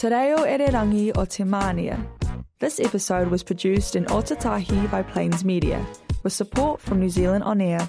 Te reo Ererangi o Te Mania. This episode was produced in Otatahi by Plains Media, with support from New Zealand On Air.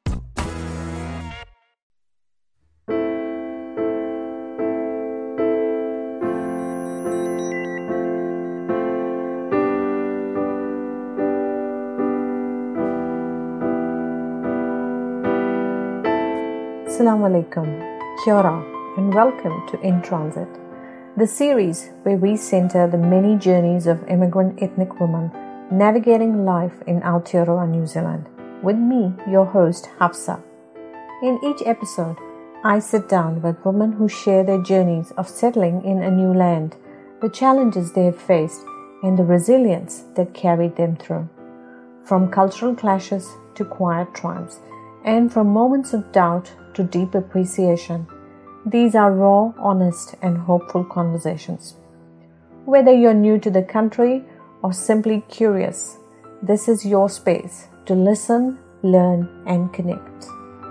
Assalamu alaikum, kia ora, and welcome to In Transit, the series where we center the many journeys of immigrant ethnic women navigating life in Aotearoa, New Zealand, with me, your host, Hafsa. In each episode, I sit down with women who share their journeys of settling in a new land, the challenges they have faced, and the resilience that carried them through. From cultural clashes to quiet triumphs, and from moments of doubt to deep appreciation, these are raw, honest, and hopeful conversations. Whether you're new to the country or simply curious, this is your space to listen, learn, and connect.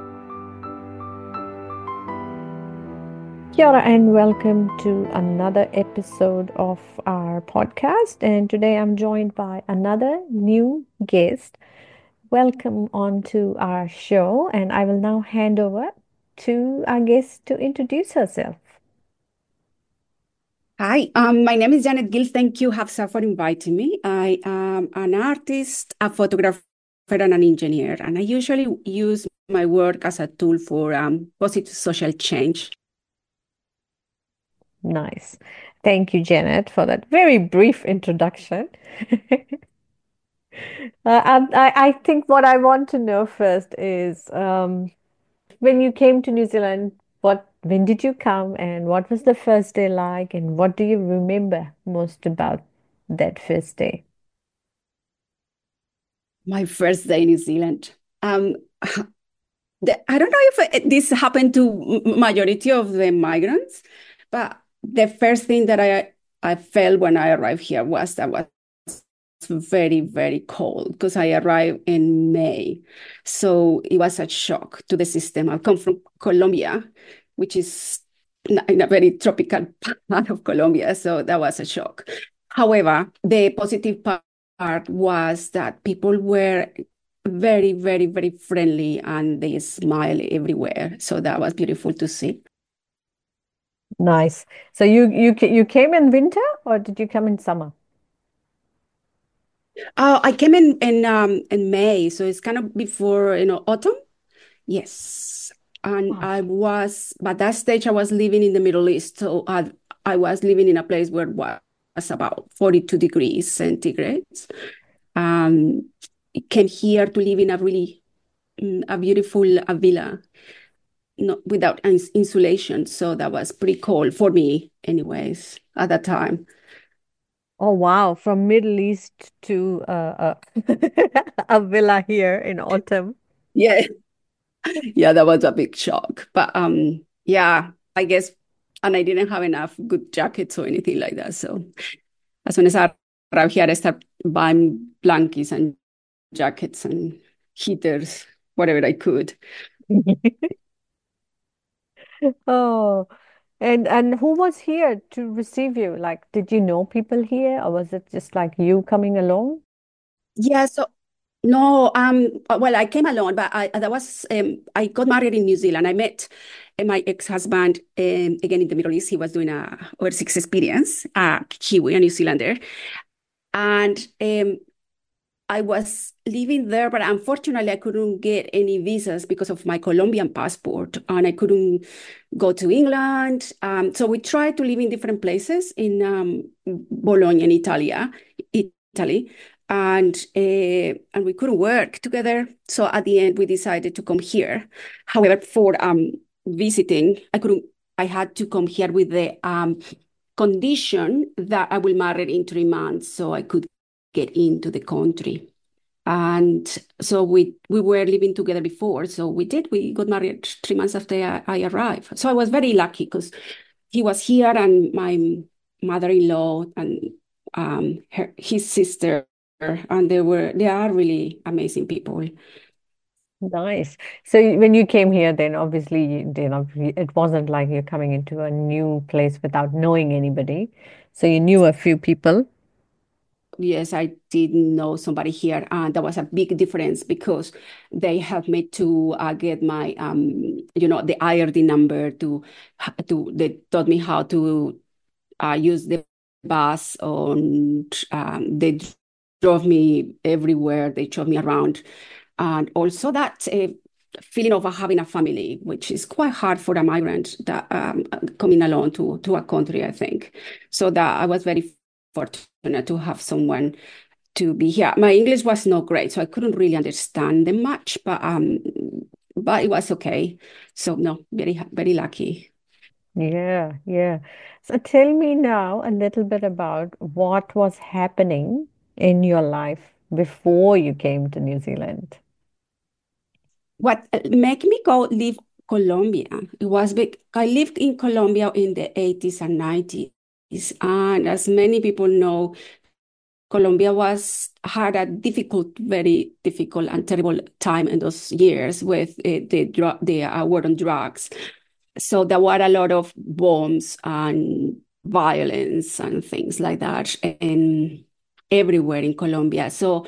Kia ora and welcome to another episode of our podcast. And today I'm joined by another new guest. Welcome on to our show, and I will now hand over to our guest to introduce herself. Hi, my name is Janet Gill. Thank you, Hafsa, for inviting me. I am an artist, a photographer, and an engineer, and I usually use my work as a tool for positive social change. Nice. Thank you, Janet, for that very brief introduction. I think what I want to know first is when you came to New Zealand, when did you come and what was the first day like and what do you remember most about that first day? My first day in New Zealand. I don't know if this happened to majority of the migrants, but the first thing that I felt when I arrived here was that was very, very cold because I arrived in May. So it was a shock to the system. I come from Colombia, which is in a very tropical part of Colombia. So that was a shock. However, the positive part was that people were very, very, very friendly and they smile everywhere. So that was beautiful to see. Nice. So you came in winter or did you come in summer? I came in May, so it's kind of before autumn. Yes, and by that stage I was living in the Middle East, so I was living in a place where it was about 42 degrees centigrade. Came here to live in a beautiful villa, without insulation, so that was pretty cold for me, anyways, at that time. Oh wow, from Middle East to a villa here in autumn. Yeah, yeah, that was a big shock. But yeah, I guess, and I didn't have enough good jackets or anything like that. So as soon as I arrived here, I started buying blankets and jackets and heaters, whatever I could. Oh, and who was here to receive you? Like, did you know people here, or was it just like you coming along? Yeah, so no, well, I came alone, but I got married in New Zealand. I met my ex-husband again in the Middle East. He was doing a overseas experience, Kiwi, a New Zealander, and I was living there, but unfortunately, I couldn't get any visas because of my Colombian passport, and I couldn't go to England. So we tried to live in different places in Bologna in Italy, and we couldn't work together. So at the end, we decided to come here. However, for visiting, I had to come here with the condition that I will marry in 3 months, so I could get into the country. And so we were living together before. So we got married 3 months after I arrived. So I was very lucky because he was here and my mother-in-law and his sister, and they are really amazing people. Nice. So when you came here, then obviously, it wasn't like you're coming into a new place without knowing anybody. So you knew a few people. Yes, I did know somebody here, and that was a big difference because they helped me to get my, the IRD number they taught me how to use the bus they drove me everywhere. They showed me around. And also that feeling of having a family, which is quite hard for a migrant that coming alone to a country, I think. So that I was very fortunate to have someone to be here. My English was not great, so I couldn't really understand them much, but it was okay. So no, very very lucky. Yeah, yeah. So tell me now a little bit about what was happening in your life before you came to New Zealand. What made me go live Colombia? It was big. I lived in Colombia in the 80s and 90s. And as many people know, Colombia had a very difficult and terrible time in those years with the war on drugs. So there were a lot of bombs and violence and things like that, and everywhere in Colombia. So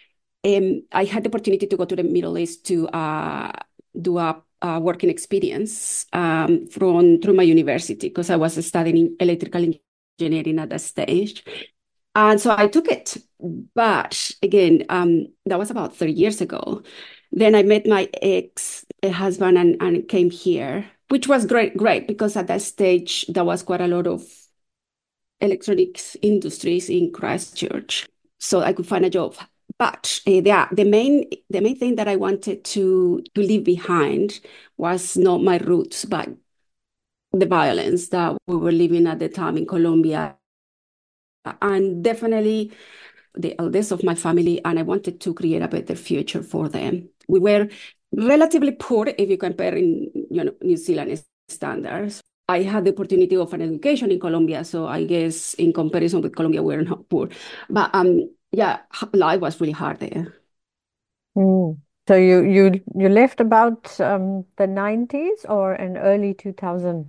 I had the opportunity to go to the Middle East to do a working experience through my university because I was studying electrical engineering at that stage. And so I took it. But again, that was about 30 years ago. Then I met my ex-husband and came here, which was great because at that stage there was quite a lot of electronics industries in Christchurch, so I could find a job. But the main thing that I wanted to leave behind was not my roots, but the violence that we were living at the time in Colombia, and definitely the eldest of my family, and I wanted to create a better future for them. We were relatively poor if you compare in New Zealand standards. I had the opportunity of an education in Colombia, so I guess in comparison with Colombia, we're not poor. But yeah, life was really hard there. Mm. So you left about the 90s or in early 2000?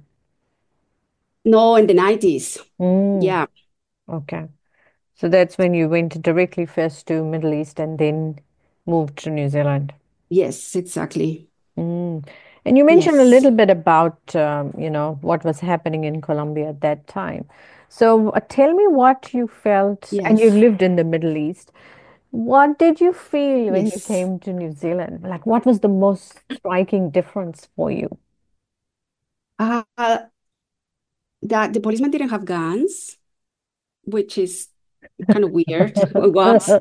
No, in the 90s. Mm. Yeah, Okay. So that's when you went directly first to Middle East and then moved to New Zealand. yes, exactly. Mm. And you mentioned a Yes, little bit about, what was happening in Colombia at that time. So tell me what you felt, and you yes, lived in the Middle East. What did you feel when you yes. came to New Zealand? Like, what was the most striking difference for you? Uh, that the policemen didn't have guns, which is kind of weird. It was.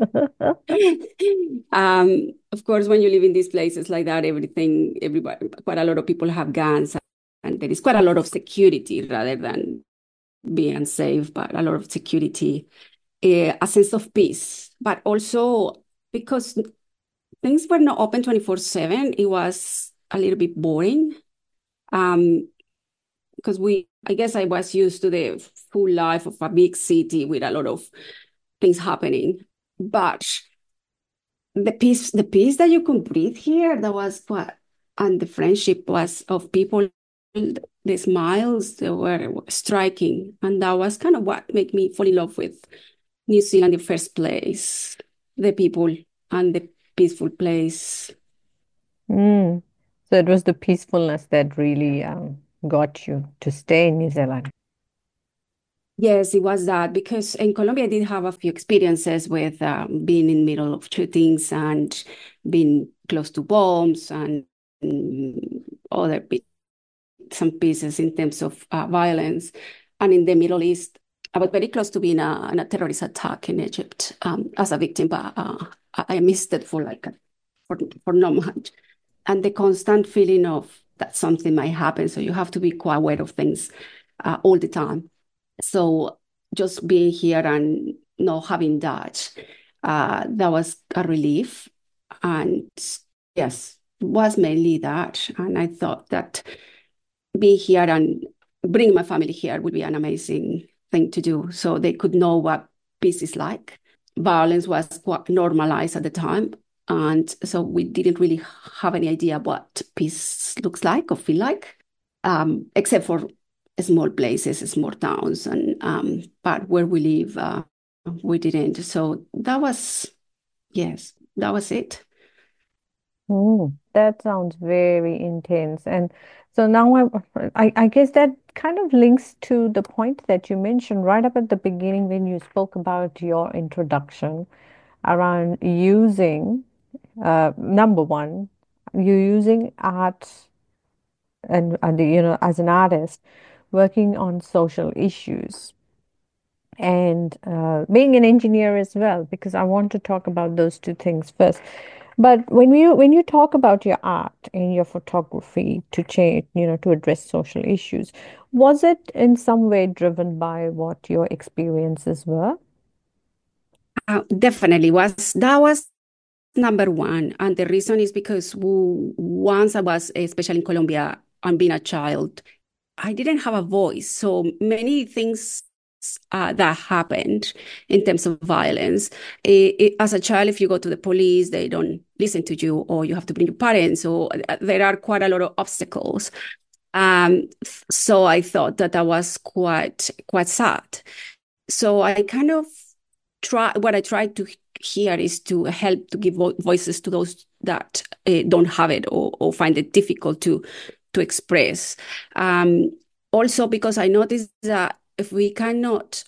Of course, when you live in these places like that, everybody, quite a lot of people have guns, and there is quite a lot of security rather than being unsafe, but a lot of security, a sense of peace. But also because things were not open 24/7, it was a little bit boring. Um, because I guess I was used to the full life of a big city with a lot of things happening. But the peace that you could breathe here, that was what, and the friendship was of people, the smiles, they were striking. And that was kind of what made me fall in love with New Zealand in the first place, the people and the peaceful place. Mm. So it was the peacefulness that really got you to stay in New Zealand. Yes, it was that because in Colombia I did have a few experiences with being in the middle of shootings and being close to bombs and other some pieces in terms of violence. And in the Middle East, I was very close to being in a terrorist attack in Egypt as a victim, but I missed it for not much. And the constant feeling of that something might happen, so you have to be quite aware of things all the time. So just being here and not having that, that was a relief. And yes, was mainly that. And I thought that being here and bringing my family here would be an amazing thing to do so they could know what peace is like. Violence was quite normalized at the time. And so we didn't really have any idea what peace looks like or feel like, except for small places, small towns, and but where we live, we didn't. So that was, yes, that was it. That sounds very intense. And so now I guess that kind of links to the point that you mentioned right up at the beginning when you spoke about your introduction around using, number one, you using art and as an artist, working on social issues and being an engineer as well, because I want to talk about those two things first. But when you talk about your art and your photography to change, to address social issues, was it in some way driven by what your experiences were? Definitely was that was number one, and the reason is because once I was, especially in Colombia, and being a child, I didn't have a voice. So many things that happened in terms of violence. As a child, if you go to the police, they don't listen to you, or you have to bring your parents, or there are quite a lot of obstacles. So I thought that that was quite sad. So I kind of what I tried to here is to help to give voices to those that don't have it, or find it difficult to express. Also, because I noticed that if we cannot,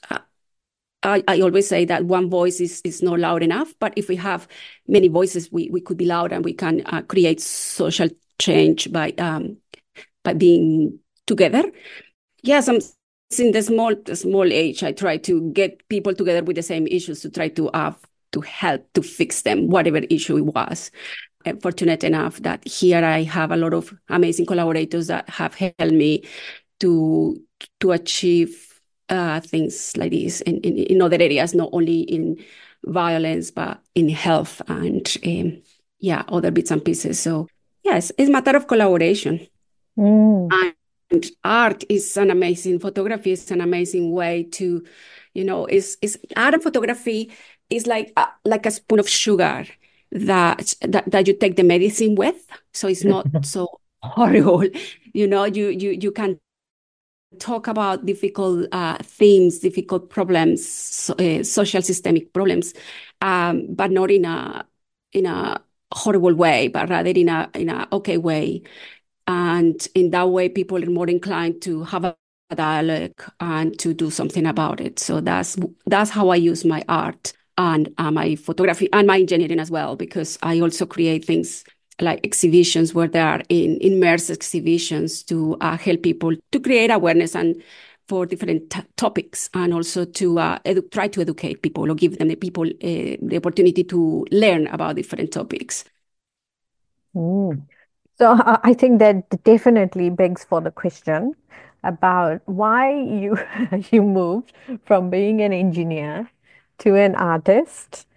I always say that one voice is not loud enough, but if we have many voices, we could be loud, and we can create social change by being together. Yes, I'm in the small age. I try to get people together with the same issues to try to help to fix them, whatever issue it was. I'm fortunate enough that here I have a lot of amazing collaborators that have helped me to achieve things like this in other areas, not only in violence but in health and yeah, other bits and pieces. So yes, it's a matter of collaboration. Mm. And art is an amazing, photography is an amazing way to, is art and photography is like a spoon of sugar that you take the medicine with. So it's not so horrible. You can talk about difficult themes, difficult problems, social systemic problems, but not in a horrible way, but rather in a okay way. And in that way, people are more inclined to have a dialogue and to do something about it. So that's how I use my art and my photography and my engineering as well, because I also create things like exhibitions where there are immersive exhibitions to help people to create awareness and for different topics, and also to try to educate people or give them the opportunity to learn about different topics. Mm. So I think that definitely begs for the question about why you you moved from being an engineer to an artist.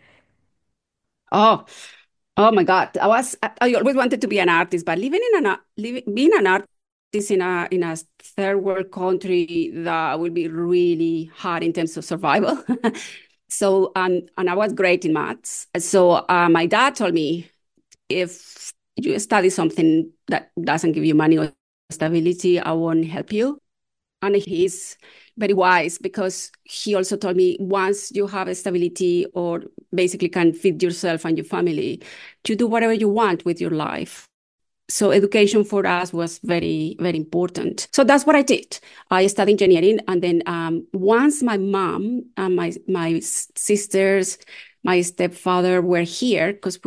Oh, oh my God. I always wanted to be an artist, but being an artist in a third world country, that would be really hard in terms of survival. So and I was great in maths. So my dad told me, if you study something that doesn't give you money or stability, I won't help you. And he's very wise, because he also told me, once you have a stability or basically can feed yourself and your family, you do whatever you want with your life. So education for us was very, very important. So that's what I did. I studied engineering, and then once my mom and my sisters, my stepfather were here, because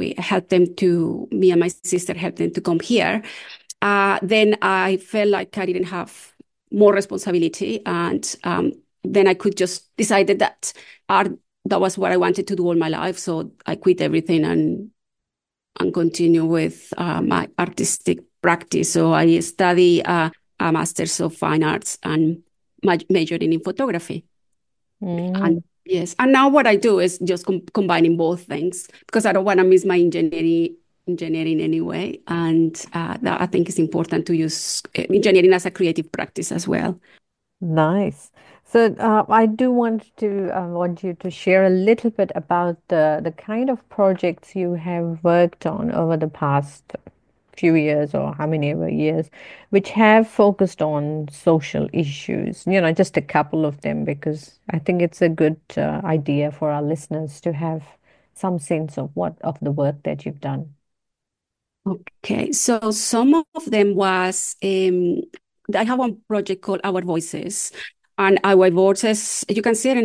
me and my sister helped them to come here. Then I felt like I didn't have more responsibility, and then I could just decided that art, that was what I wanted to do all my life. So I quit everything and continue with my artistic practice. So I study a Master's of Fine Arts and majoring in photography. And Mm. yes, and now what I do is just combining both things, because I don't want to miss my engineering anyway. And that I think is important to use engineering as a creative practice as well. Nice. So I do want you to share a little bit about the kind of projects you have worked on over the past few years or how many ever years, which have focused on social issues. Just a couple of them, because I think it's a good idea for our listeners to have some sense of what of the work that you've done. Okay, so some of them was I have one project called Our Voices. And Our Voices, you can see it in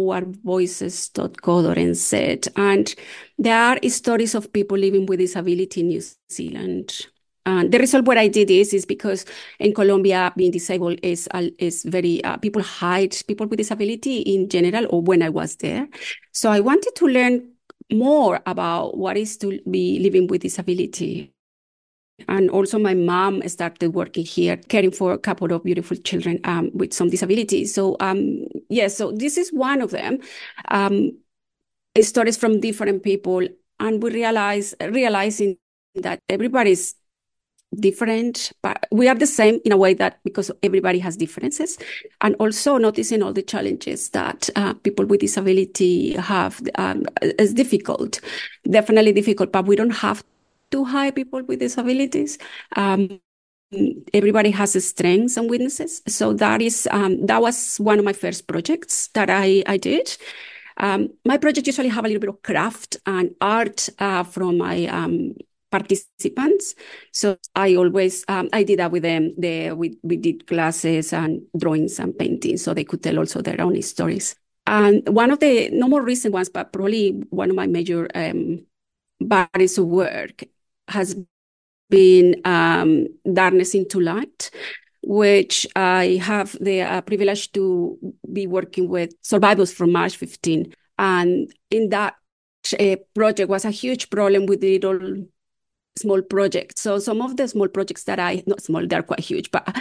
ourvoices.co.nz. And there are stories of people living with disability in New Zealand. And the result what I did is because in Colombia, being disabled is very, people hide people with disability in general, or when I was there. So I wanted to learn more about what is to be living with disability. And also my mom started working here, caring for a couple of beautiful children with some disabilities. So so this is one of them. Um, Stories from different people, and we realizing that everybody's different, but we are the same in a way that because everybody has differences, and also noticing all the challenges that people with disability have is difficult, definitely difficult, but we don't have to hire people with disabilities. Um, Everybody has strengths and weaknesses. So that was one of my first projects that I did. My project usually have a little bit of craft and art from my participants. So I always I did that with them. We did classes and drawings and paintings, so they could tell also their own stories. And one of the no more recent ones, but probably one of my major bodies of work has been Darkness into Light, which I have the privilege to be working with survivors from March 15. And in that project was a huge problem with little small projects. So some of the small projects that not small, they're quite huge, but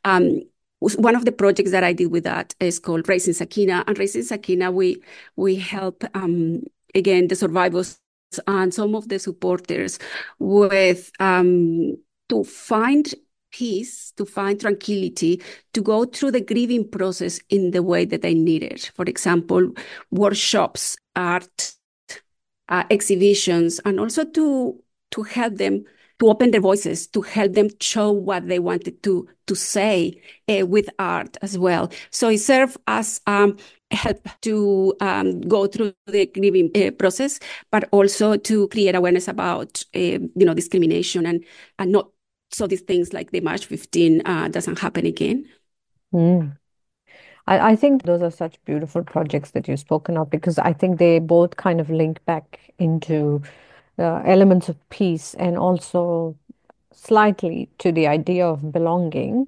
one of the projects that I did with that is called Raising Sakina. And Raising Sakina, we help, again, the survivors and some of the supporters with to find peace, to find tranquility, to go through the grieving process in the way that they need it. For example, workshops, art, exhibitions, and also to help them to open their voices, to help them show what they wanted to say with art as well. So it served as help to go through the grieving process, but also to create awareness about discrimination and not so these things like the March 15 doesn't happen again. Mm. I think those are such beautiful projects that you've spoken of, because I think they both kind of link back into elements of peace and also slightly to the idea of belonging.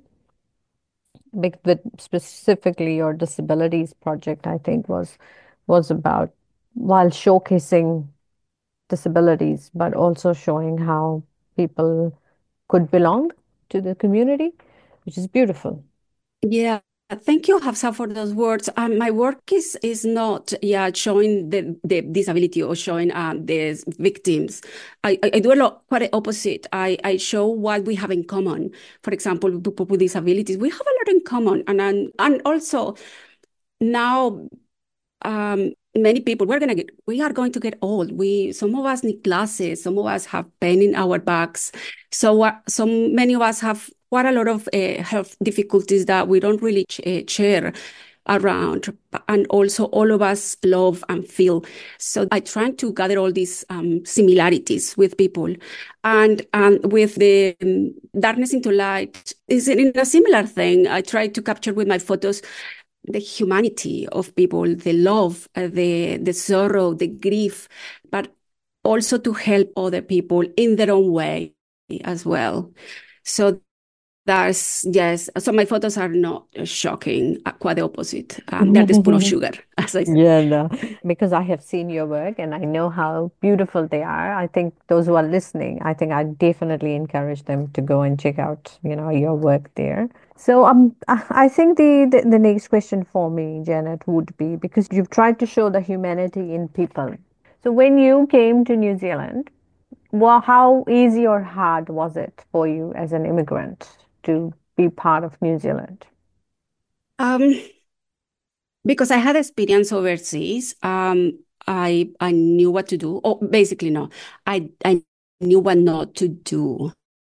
But specifically, your disabilities project, I think, was about while showcasing disabilities, but also showing how people could belong to the community, which is beautiful. Yeah, thank you, Hafsa, for those words. My work is not showing the disability or showing the victims. I do a lot quite the opposite. I show what we have in common. For example, people with disabilities, we have a lot in common, and also now many people we are going to get old. Some of us need glasses, some of us have pain in our backs, so many of us have quite a lot of health difficulties that we don't really share around, and also all of us love and feel. So I try to gather all these similarities with people, and with the Darkness into Light is in a similar thing. I try to capture with my photos the humanity of people, the love, the sorrow, the grief, but also to help other people in their own way as well. So yes. So my photos are not shocking, quite the opposite. They're just full of sugar, as I said. Yeah, no, because I have seen your work and I know how beautiful they are. I think those who are listening, I think I definitely encourage them to go and check out, your work there. So I think the next question for me, Janet, would be, because you've tried to show the humanity in people. So when you came to New Zealand, well, how easy or hard was it for you as an immigrant to be part of New Zealand? Um, Because I had experience overseas, I knew what to do. Oh, basically, no, I knew what not to do.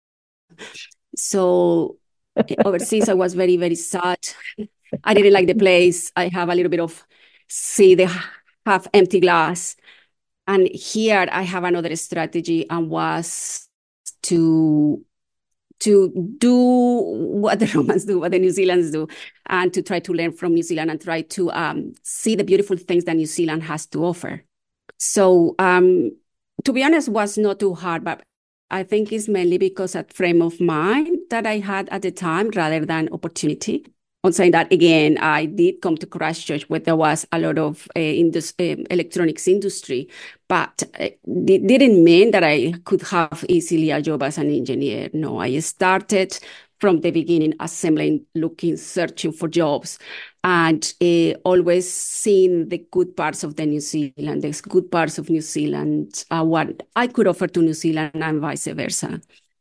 So overseas, I was very, very sad. I didn't like the place. I have a little bit of see the half empty glass. And here I have another strategy and was to do what the Romans do, what the New Zealanders do, and to try to learn from New Zealand and try to see the beautiful things that New Zealand has to offer. So to be honest, was not too hard, but I think it's mainly because of frame of mind that I had at the time rather than opportunity. On saying that again, I did come to Christchurch where there was a lot of electronics industry, but it didn't mean that I could have easily a job as an engineer. No, I started from the beginning assembling, looking, searching for jobs, and always seeing the good parts of the New Zealand, the good parts of New Zealand, what I could offer to New Zealand and vice versa.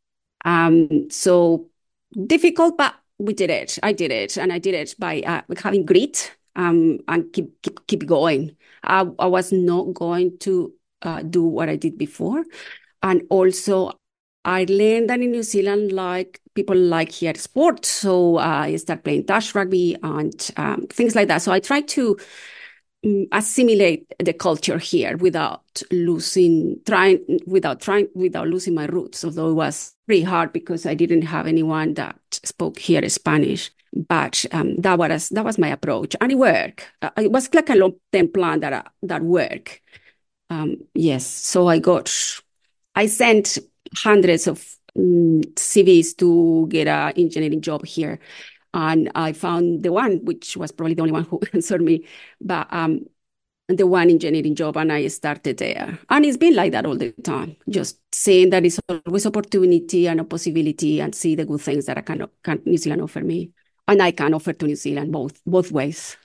So difficult, but we did it. I did it, and I did it by having grit and keep going. I was not going to do what I did before, and also I learned that in New Zealand, like people like here sport, so I started playing touch rugby and things like that. So I tried to assimilate the culture here without losing my roots, although it was pretty hard because I didn't have anyone that spoke here Spanish. But that was my approach, and it worked. It was like a long-term plan that worked. Yes, so I sent hundreds of CVs to get an engineering job here. And I found the one, which was probably the only one who answered me, but the one engineering job, and I started there. And it's been like that all the time, just saying that it's always opportunity and a possibility, and see the good things that can New Zealand offer me. And I can offer to New Zealand both ways.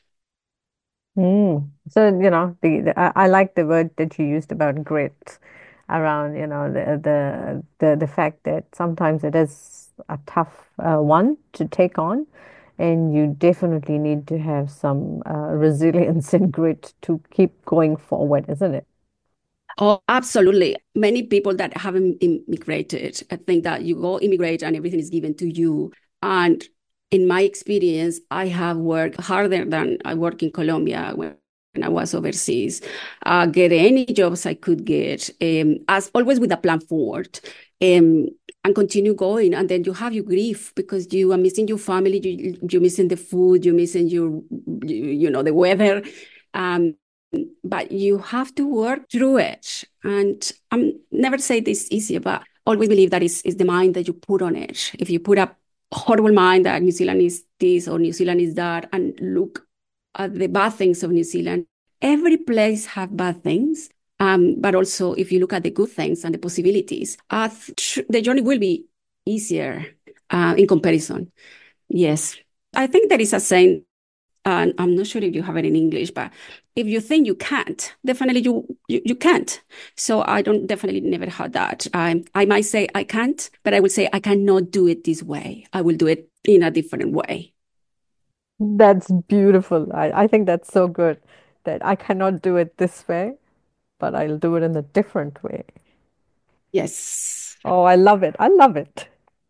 So, I like the word that you used about grit around, the fact that sometimes it is a tough one to take on, and you definitely need to have some resilience and grit to keep going forward, isn't it? Oh, absolutely. Many people that haven't immigrated, I think that you go immigrate and everything is given to you. And in my experience, I have worked harder than I worked in Colombia when I was overseas, get any jobs I could get, as always with a plan forward, and continue going. And then you have your grief because you are missing your family, you're missing the food, you're missing the weather. But you have to work through it. And I'm never say this easier, but always believe that is the mind that you put on it. If you put up horrible mind that New Zealand is this or New Zealand is that, and look at the bad things of New Zealand, every place have bad things. But also, if you look at the good things and the possibilities, the journey will be easier in comparison. Yes. I think there is a saying, and I'm not sure if you have it in English, but if you think you can't, definitely you can't. So I don't definitely never had that. I might say I can't, but I will say I cannot do it this way. I will do it in a different way. That's beautiful. I think that's so good that I cannot do it this way, but I'll do it in a different way. Yes. Oh, I love it. I love it.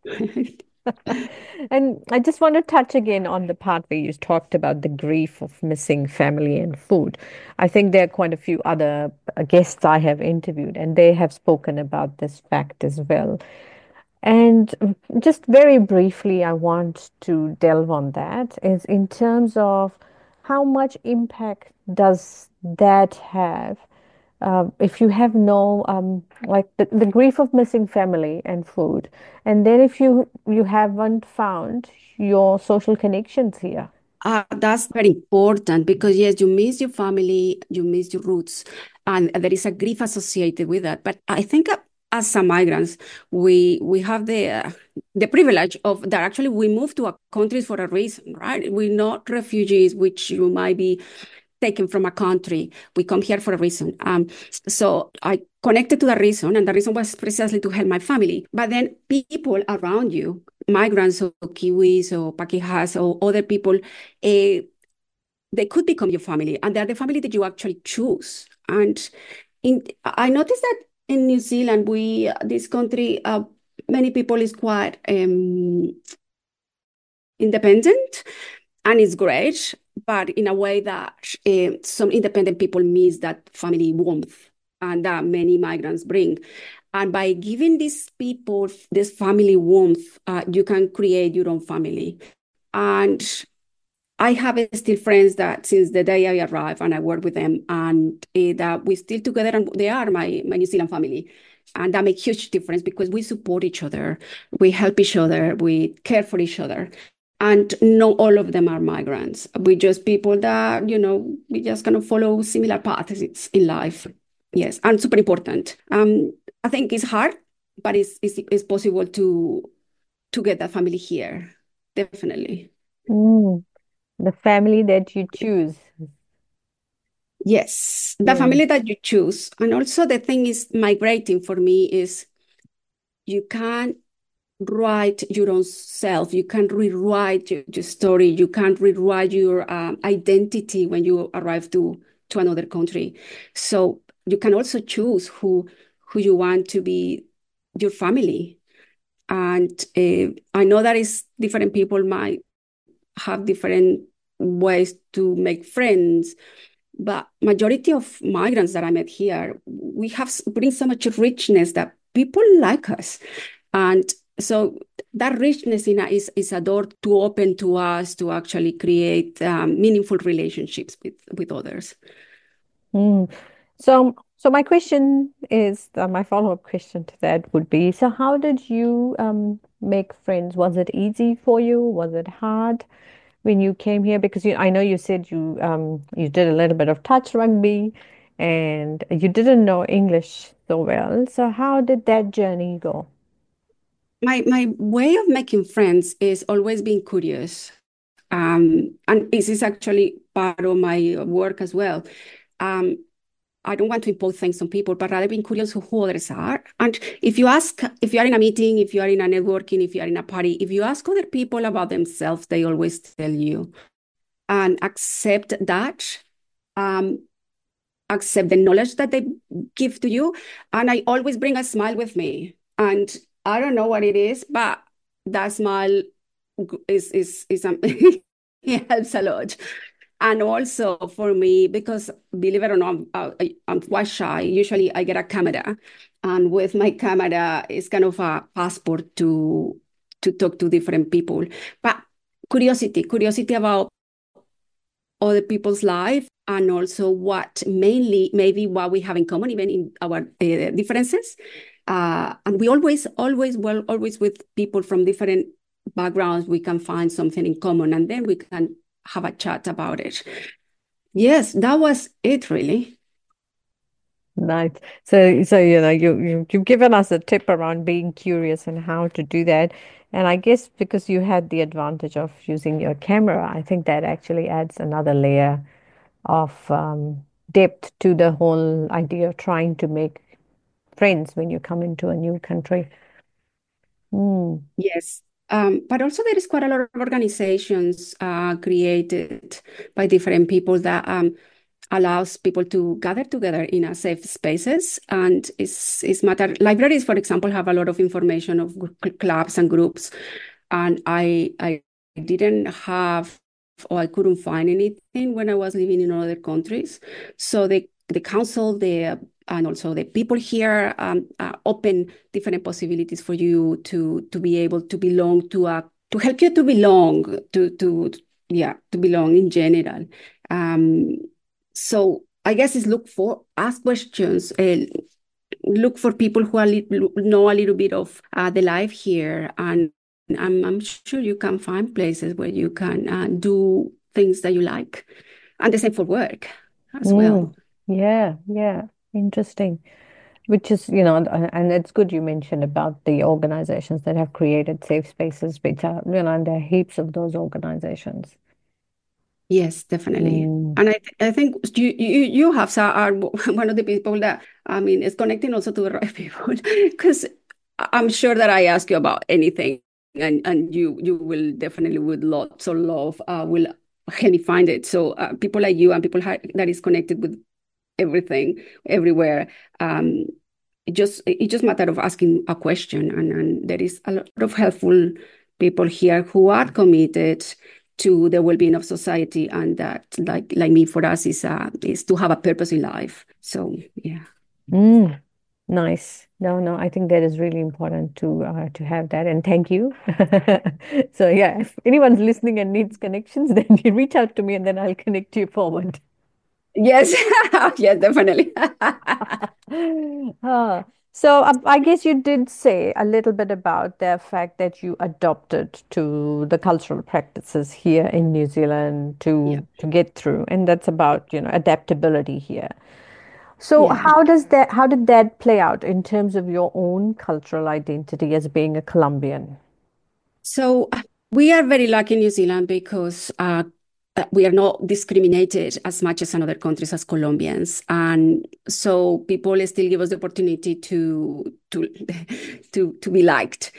And I just want to touch again on the part where you talked about the grief of missing family and food. I think there are quite a few other guests I have interviewed, and they have spoken about this fact as well. And just very briefly, I want to delve on that is in terms of how much impact does that have if you have no like the grief of missing family and food, and then if you haven't found your social connections here. That's very important because yes, you miss your family, you miss your roots, and there is a grief associated with that. But I think as some migrants, we have the privilege of that. Actually, we move to a country for a reason, right? We're not refugees, which you might be taken from a country. We come here for a reason. So I connected to the reason, and the reason was precisely to help my family. But then people around you, migrants or Kiwis or Pakihas or other people, they could become your family, and they're the family that you actually choose. And I noticed that in New Zealand, this country, many people is quite independent, and it's great, but in a way that some independent people miss that family warmth and that many migrants bring. And by giving these people this family warmth, you can create your own family. And I have still friends that since the day I arrived and I work with them, and that we still together, and they are my New Zealand family. And that makes huge difference because we support each other, we help each other, we care for each other. And not all of them are migrants. We just people that, we just kind of follow similar paths in life. Yes, and super important. I think it's hard, but it's possible to get that family here. Definitely. Mm, the family that you choose. Yes, the Yeah. family that you choose. And also the thing is migrating for me is you can't write your own self. You can't rewrite your story. You can't rewrite your identity when you arrive to another country. So you can also choose who you want to be your family. And I know that is different people might have different ways to make friends, but majority of migrants that I met here, we bring so much richness that people like us. And so that richness is a door to open to us to actually create meaningful relationships with others. Mm. So my question is, my follow-up question to that would be, so how did you make friends? Was it easy for you? Was it hard when you came here? Because I know you said you did a little bit of touch rugby and you didn't know English so well. So how did that journey go? My way of making friends is always being curious. And this is actually part of my work as well. Um, I don't want to impose things on people, but rather being curious who others are. And if you are in a meeting, if you are in a networking, if you are in a party, if you ask other people about themselves, they always tell you. And accept that. Um, Accept the knowledge that they give to you. And I always bring a smile with me. And I don't know what it is, but that smile is it helps a lot. And also for me, because believe it or not, I'm quite shy. Usually I get a camera, and with my camera, it's kind of a passport to talk to different people. But curiosity about other people's life, and also what mainly maybe what we have in common, even in our differences. And we always with people from different backgrounds, we can find something in common, and then we can have a chat about it. Yes, that was it really. Nice. So you've given us a tip around being curious and how to do that. And I guess because you had the advantage of using your camera, I think that actually adds another layer of depth to the whole idea of trying to make friends when you come into a new country. Mm. Yes. But also there is quite a lot of organizations created by different people that allows people to gather together in a safe spaces. And it's matter. Libraries, for example, have a lot of information of clubs and groups. And I didn't have, or I couldn't find anything when I was living in other countries. So the council, and also the people here open different possibilities for you to be able to belong to help you to belong to belong in general. Um, so I guess it's ask questions, look for people who know a little bit of the life here, and I'm sure you can find places where you can do things that you like, and the same for work as well. Mm. Yeah, yeah. Interesting. Which is, and it's good you mentioned about the organizations that have created safe spaces, which are, and there are heaps of those organizations. Yes, definitely. Mm. And I think you have are one of the people that, I mean, is connecting also to the right people, because I'm sure that I ask you about anything, and you will definitely with lots of love will help me find it. So people like you and people that is connected with everything, everywhere. It just matter of asking a question, and there is a lot of helpful people here who are committed to the well-being of society, and that like me, for us is to have a purpose in life. So yeah. Mm, nice. No, I think that is really important to have that. And thank you. So yeah, if anyone's listening and needs connections, then you reach out to me and then I'll connect you forward. Yes. Yes, definitely. Ah, so I guess you did say a little bit about the fact that you adopted to the cultural practices here in New Zealand Yeah. to get through, and that's about, adaptability here. So Yeah. how did that play out in terms of your own cultural identity as being a Colombian? So we are very lucky in New Zealand because we are not discriminated as much as in other countries as Colombians, and so people still give us the opportunity to to be liked.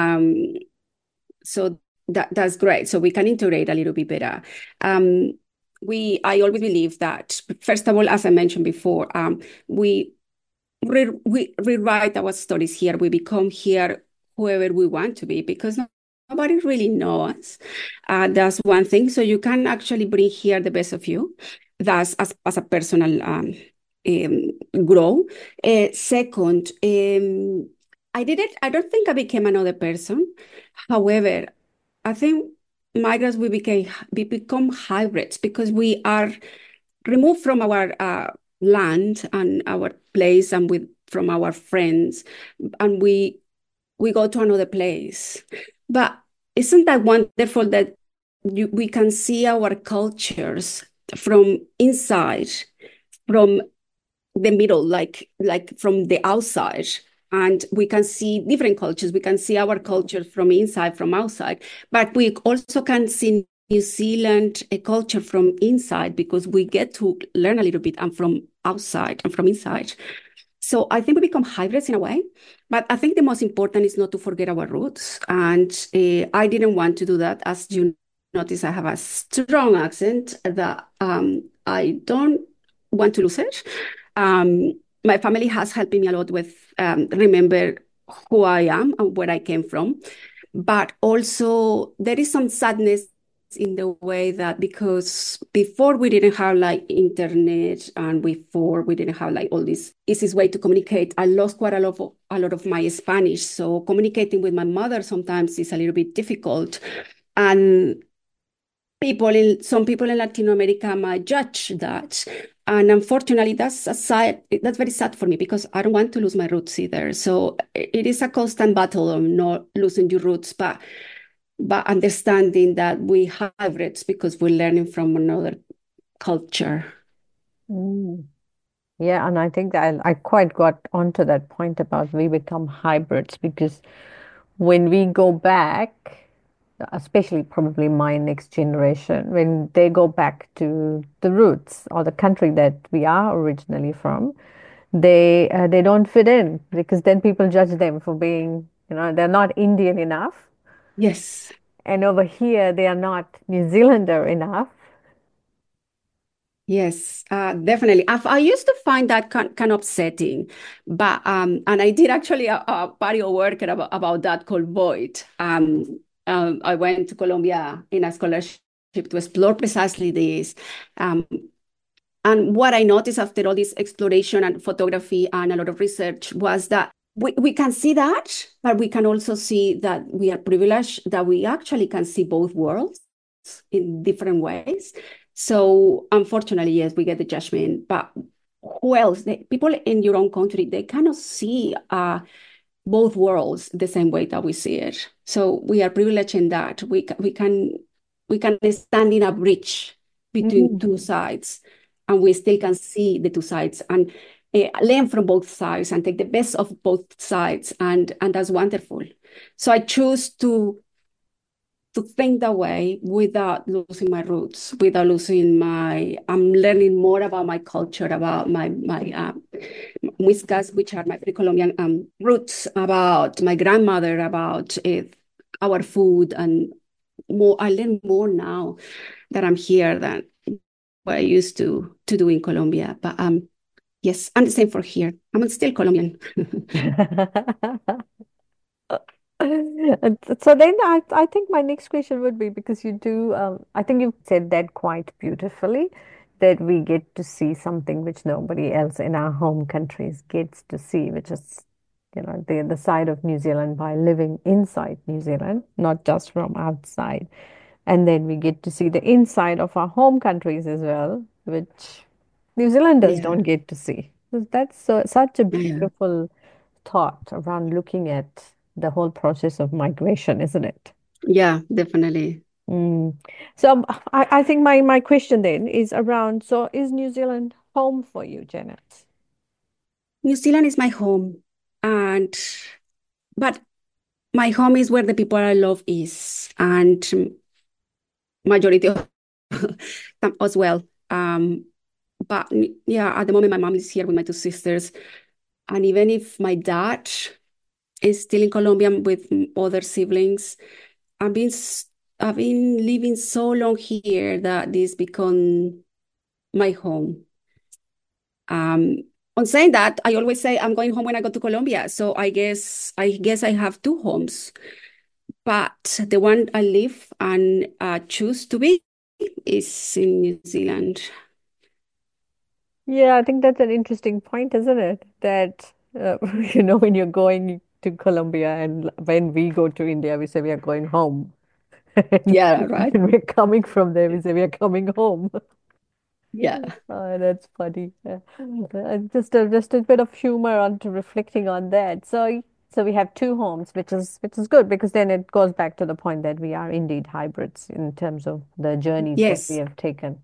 So that's great. So we can integrate a little bit better. Um, I always believe that, first of all, as I mentioned before, we we rewrite our stories here. We become here whoever we want to be because nobody really knows. That's one thing. So you can actually bring here the best of you. That's as a personal grow. Second, I did it. I don't think I became another person. However, I think migrants we become hybrids because we are removed from our land and our place and with from our friends, and we go to another place. But isn't that wonderful that we can see our cultures from inside, from the middle, like from the outside, and we can see different cultures. We can see our culture from inside, from outside, but we also can see New Zealand a culture from inside because we get to learn a little bit and from outside and from inside. So I think we become hybrids in a way, but I think the most important is not to forget our roots. And I didn't want to do that. As you notice, I have a strong accent that I don't want to lose it. My family has helped me a lot with remember who I am and where I came from. But also there is some sadness in the way that because before we didn't have like internet and before we didn't have like all this easiest way to communicate, I lost quite a lot of my Spanish. So communicating with my mother sometimes is a little bit difficult. And some people in Latin America might judge that. And unfortunately, that's very sad for me because I don't want to lose my roots either. So it is a constant battle of not losing your roots, but understanding that we hybrids because we're learning from another culture. Mm. Yeah, and I think that I quite got onto that point about we become hybrids because when we go back, especially probably my next generation, when they go back to the roots or the country that we are originally from, they don't fit in because then people judge them for being, they're not Indian enough, Yes. and over here they are not New Zealander enough. Yes, definitely. I used to find that kind of upsetting, but and I did actually a patio work about that called Void. I went to Colombia in a scholarship to explore precisely this. Um, and what I noticed after all this exploration and photography and a lot of research was that we can see that, but we can also see that we are privileged, that we actually can see both worlds in different ways. So unfortunately, yes, we get the judgment, but who else? People in your own country, they cannot see both worlds the same way that we see it. So we are privileged in that we can stand in a bridge between Mm. two sides, and we still can see the two sides and learn from both sides and take the best of both sides, and that's wonderful. So I choose to think that way without losing my roots, without losing I'm learning more about my culture, about my Muiscas, which are my pre-Columbian roots, about my grandmother, about our food, and more. I learn more now. that I'm here than what I used to do in Colombia. But yes, and the same for here. I'm still Colombian. So then I think my next question would be because you do, I think you said that quite beautifully, that we get to see something which nobody else in our home countries gets to see, which is, the side of New Zealand by living inside New Zealand, not just from outside. And then we get to see the inside of our home countries as well, which New Zealanders Yeah, don't get to see. That's such a yeah, beautiful thought around looking at the whole process of migration, isn't it? yeah, definitely. Mm. So I think my question then is around, so is New Zealand home for you, Janet? New Zealand is my home, and but my home is where the people I love is, and majority of them as well. But yeah, at the moment, my mom is here with my two sisters, and even if my dad is still in Colombia with other siblings, I've been I've been living so long here that this become my home. Um, on saying that, I always say I'm going home when I go to Colombia. So I guess I have two homes, but the one I live and choose to be is in New Zealand. Yeah, I think that's an interesting point, isn't it? That when you're going to Colombia and when we go to India, we say we are going home. And Yeah, right. when we're coming from there, we say we are coming home. Yeah. Oh, that's funny. Just a bit of humor onto reflecting on that. So we have two homes, which is good because then it goes back to the point that we are indeed hybrids in terms of the journeys that we Yes. have taken.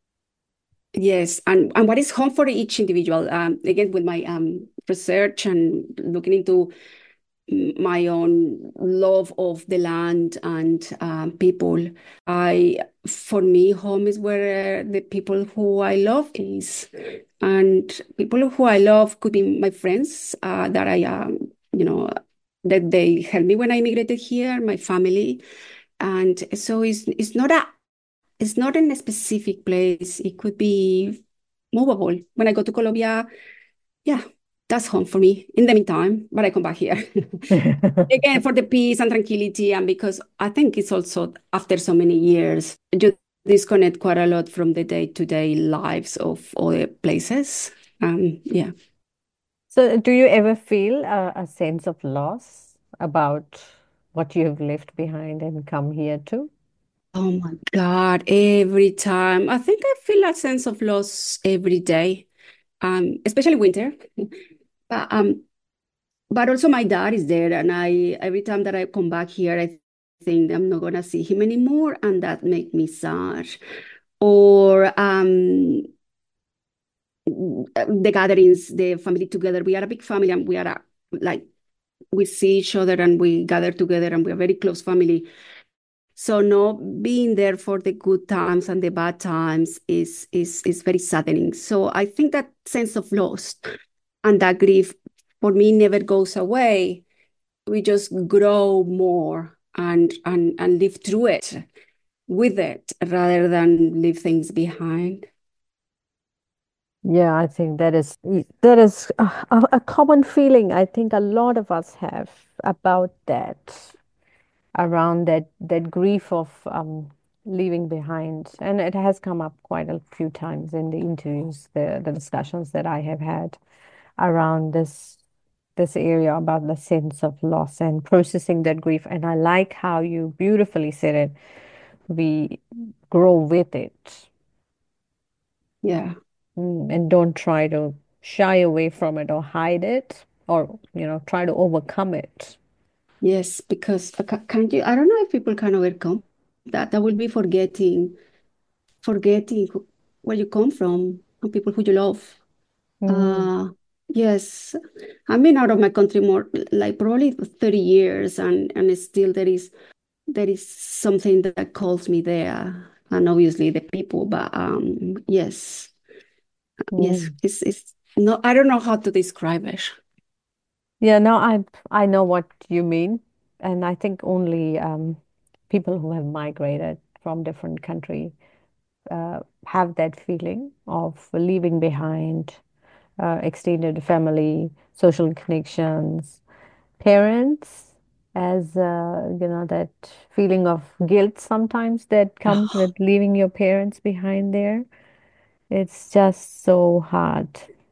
Yes. And what is home for each individual? Again, with my research and looking into my own love of the land and people. I, for me, home is where the people who I love is, and people who I love could be my friends that you know, that they helped me when I immigrated here, my family, and so it's not in a specific place. It could be movable. When I go to Colombia, yeah, that's home for me in the meantime, but I come back here. Again, for the peace and tranquility, and because I think it's also after so many years, you disconnect quite a lot from the day-to-day lives of other places. Yeah. So do you ever feel a sense of loss about what you have left behind and come here to? Oh my God, every time. I think I feel a sense of loss every day, especially winter. But but also my dad is there, and I every time that I come back here, I think I'm not gonna see him anymore, and that makes me sad. Or the gatherings, the family together. We are a big family, and we are like we see each other and we gather together, and we are very close family. So no being there for the good times and the bad times is very saddening. So I think that sense of loss and that grief for me never goes away. We just grow more and live through it with it rather than leave things behind. Yeah, I think that is a common feeling I think a lot of us have about that, around that grief of leaving behind. And it has come up quite a few times in the interviews, the discussions that I have had around this area about the sense of loss and processing that grief. And I like how you beautifully said it. We grow with it. Yeah. And don't try to shy away from it or hide it or, try to overcome it. Yes, because can you, I don't know if people can overcome that. That would be forgetting where you come from and people who you love. Mm, Uh, yes, I've been out of my country more like probably 30 years, and still there is something that calls me there, and obviously the people. But yes, yes, mm. it's no, I don't know how to describe it. Yeah, no, I know what you mean. And I think only people who have migrated from different country have that feeling of leaving behind extended family, social connections, parents, as that feeling of guilt sometimes that comes with leaving your parents behind there. It's just so hard.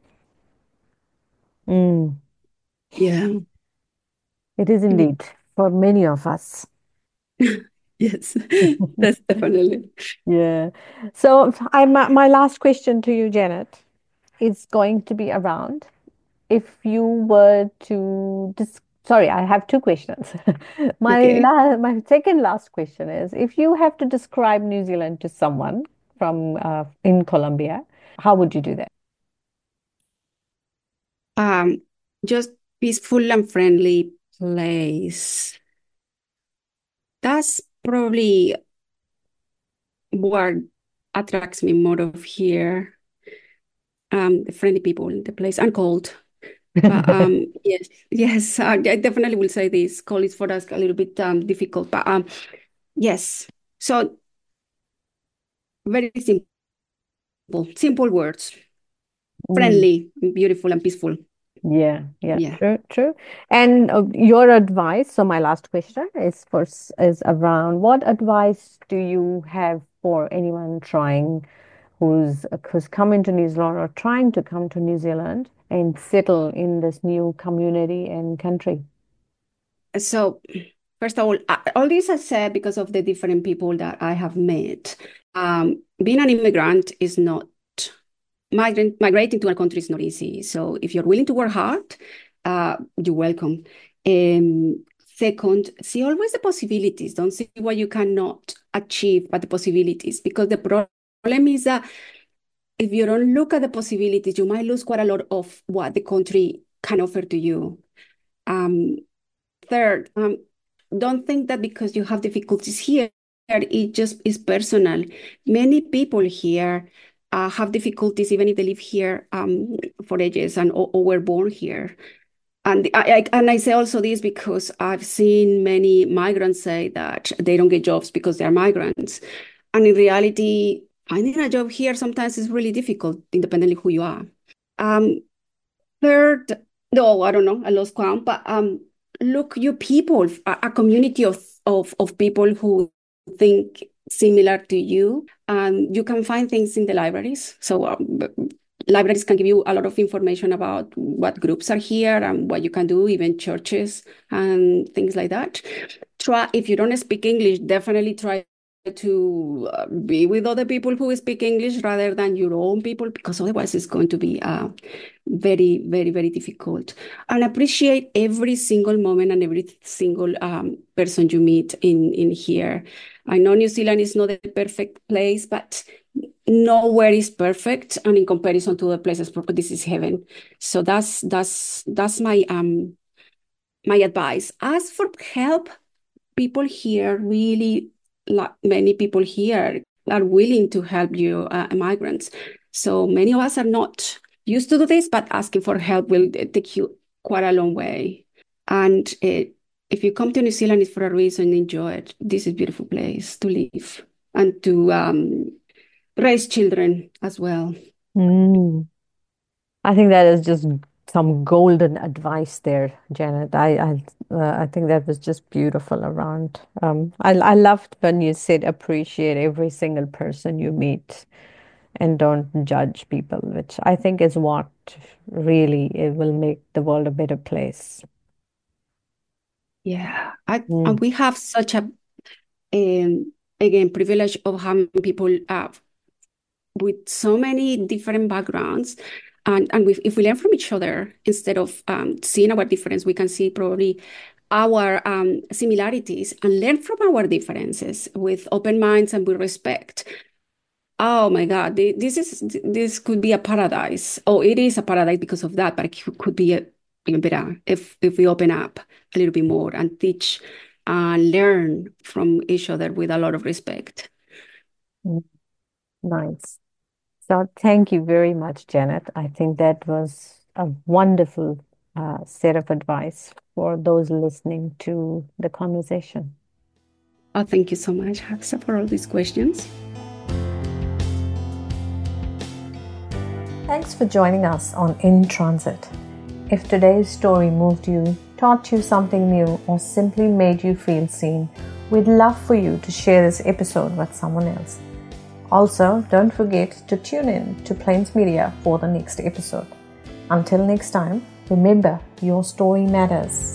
Mm, Yeah. it is indeed for many of us. Yes, that's definitely. Yeah. So my last question to you, Janet, is going to be around if you were to sorry, I have two questions. Okay. My second last question is if you have to describe New Zealand to someone from in Colombia, how would you do that? Um, just peaceful and friendly place. That's probably what attracts me more of here. The friendly people, the place, and cold. But yes, yes, I definitely will say this. Cold is for us a little bit difficult, but yes. So very simple words. Mm. Friendly, beautiful, and peaceful. Yeah, yeah, Yeah. true, true. And your advice, so my last question is around what advice do you have for anyone trying who's come into New Zealand or trying to come to New Zealand and settle in this new community and country? So first of all this I said because of the different people that I have met. Being an immigrant is not migrating to a country is not easy. So if you're willing to work hard, you're welcome. Second, see always the possibilities. Don't see what you cannot achieve, but the possibilities. Because the problem is that if you don't look at the possibilities, you might lose quite a lot of what the country can offer to you. Um, Third, don't think that because you have difficulties here, it just is personal. Many people here have difficulties, even if they live here for ages and or were born here. And I say also this because I've seen many migrants say that they don't get jobs because they're migrants. And in reality, finding a job here sometimes is really difficult, independently who you are. Um, Third, no, I don't know, I lost count, but look, you people, a community of people who think similar to you, and you can find things in the libraries. So libraries can give you a lot of information about what groups are here and what you can do, even churches and things like that. Try, if you don't speak English, definitely try to be with other people who speak English rather than your own people, because otherwise it's going to be very, very, very difficult. And appreciate every single moment and every single person you meet in here. I know New Zealand is not a perfect place, but nowhere is perfect. And in comparison to the places, this is heaven. So that's my advice. Ask for help. People here really, many people here are willing to help you, migrants. So many of us are not used to do this, but asking for help will take you quite a long way. And if you come to New Zealand, it's for a reason. Enjoy it. This is a beautiful place to live and to raise children as well. Mm. I think that is just some golden advice there, Janet. I think that was just beautiful around. I loved when you said appreciate every single person you meet and don't judge people, which I think is what really it will make the world a better place. Yeah, Mm. and we have such a again privilege of having people with so many different backgrounds. And if we learn from each other instead of seeing our difference, we can see probably our similarities and learn from our differences with open minds and with respect. Oh my God, this could be a paradise. Oh, it is a paradise because of that, but it could be even better if we open up a little bit more and teach and learn from each other with a lot of respect. Mm. Nice. So thank you very much, Janet. I think that was a wonderful set of advice for those listening to the conversation. Oh, thank you so much, Hafsa, for all these questions. Thanks for joining us on In Transit. If today's story moved you, taught you something new, or simply made you feel seen, we'd love for you to share this episode with someone else. Also, don't forget to tune in to Plains Media for the next episode. Until next time, remember, your story matters.